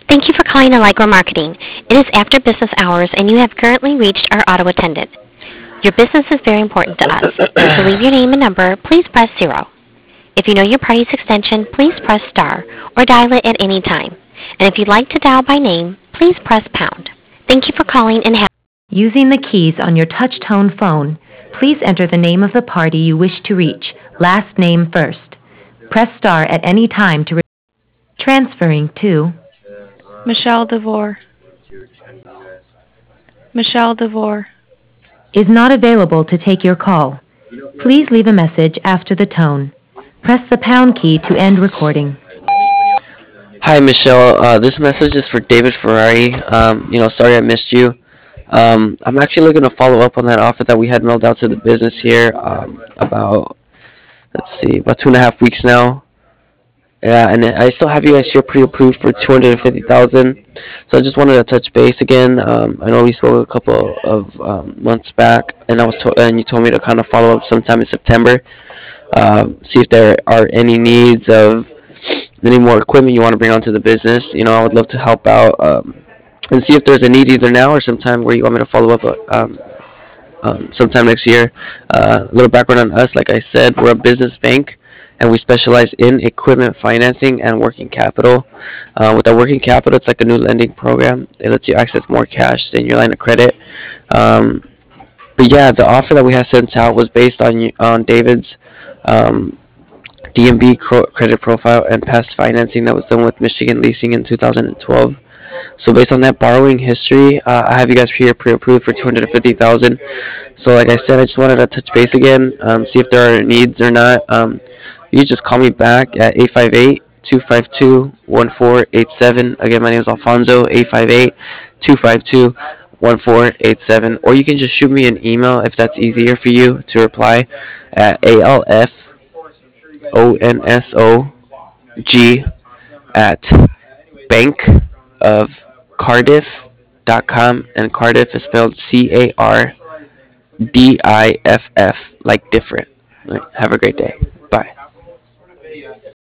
Thank you for calling Allegro Marketing. It is after business hours and you have currently reached our auto attendant. Your business is very important to us. To leave your name and number, please press 0. If you know your party's extension, please press star or dial it at any time. And if you'd like to dial by name, please press pound. Thank you for calling and have... Using the keys on your touch-tone phone, please enter the name of the party you wish to reach, last name first. Press star at any time to... Transferring to... Michelle DeVore. Michelle DeVore. Is not available to take your call. Please leave a message after the tone. Press the pound key to end recording. Hi, Michelle. This message is for David Ferrari. Sorry I missed you. I'm actually looking to follow up on that offer that we had mailed out to the business here about 2.5 weeks now. Yeah, and I still have you guys here pre-approved for 250,000. So I just wanted to touch base again. I know we spoke a couple of months back, and you told me to kind of follow up sometime in September. See if there are any needs of any more equipment you want to bring onto the business. I would love to help out and see if there's a need either now or sometime where you want me to follow up sometime next year. A little background on us. Like I said, we're a business bank, and we specialize in equipment financing and working capital. With our working capital, it's like a new lending program. It lets you access more cash than your line of credit. But yeah, the offer that we had sent out was based on David's DMB credit profile and past financing that was done with Michigan Leasing in 2012. So based on that borrowing history, I have you guys here pre-approved for 250,000. So like I said, I just wanted to touch base again, see if there are needs or not. You just call me back at 858-252-1487. Again, my name is Alfonso. 858-252-1487. Or you can just shoot me an email if that's easier for you to reply at alfonsog@bankofcardiff.com, and Cardiff is spelled Cardiff, like different. Right. Have a great day. Bye.